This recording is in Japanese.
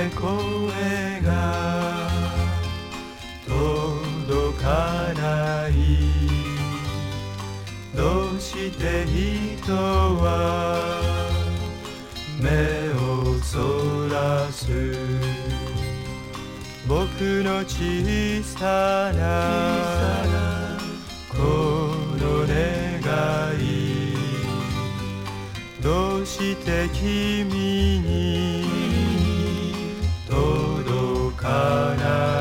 声が届かない。どうして人は目をそらす。僕の小さなこの願い、どうして君に届かない。